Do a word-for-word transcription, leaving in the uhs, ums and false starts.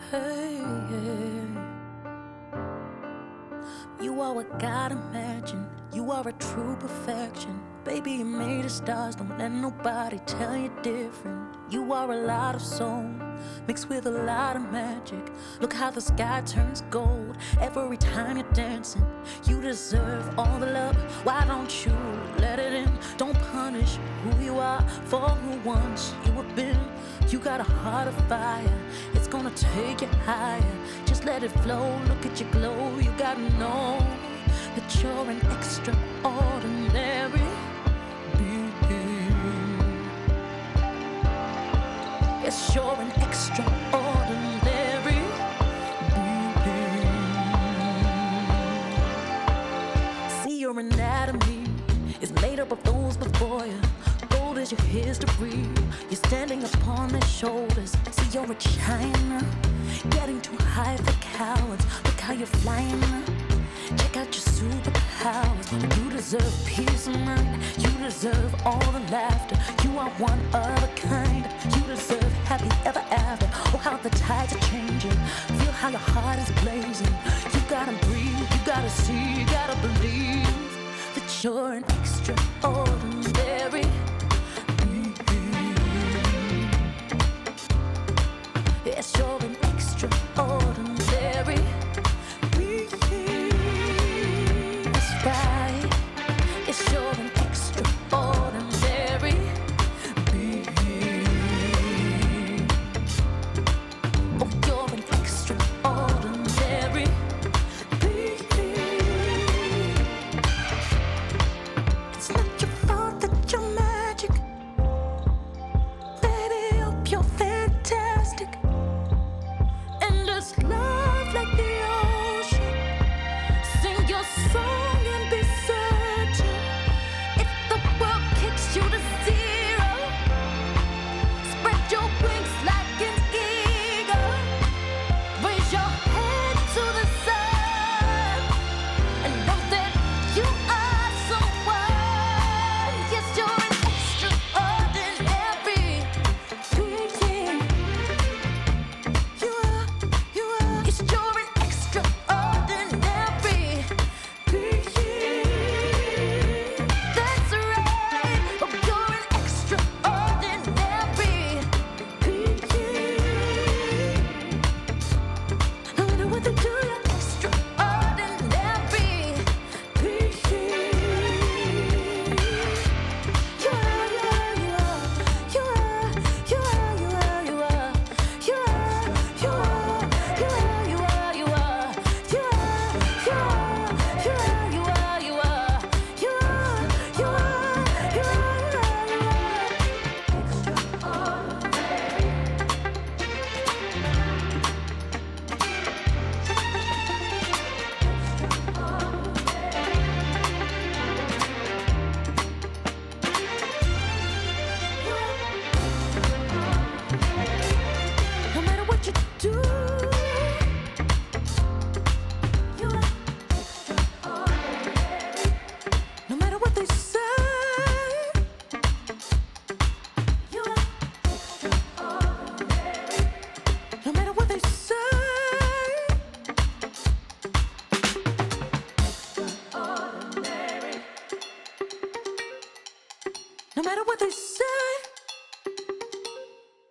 Hey, you are what God imagined. You are a true perfection. Baby, you made of stars. Don't let nobody tell you different. You are a lot of soul mixed with a lot of magic. Look how the sky turns gold every time you're dancing. You deserve all the love. Why don't you let it in? Don't punish who you are for who once you have been. You got a heart of fire. It's gonna take you higher. Just let it flow. Look at your glow. You gotta know that you're an extraordinary being. Yes, you're an extraordinary being. See, your anatomy is made up of those before you. Gold is your history. You're standing upon their shoulders. See, you're a China, getting too high for cowards. Look how you're flying. Check out your superpowers. You deserve peace of mind. You deserve all the laughter. You are one of a kind. You deserve happy ever after. Oh, how the tides are changing. Feel how your heart is blazing. You gotta breathe. You gotta see. You gotta believe that you're an extraordinary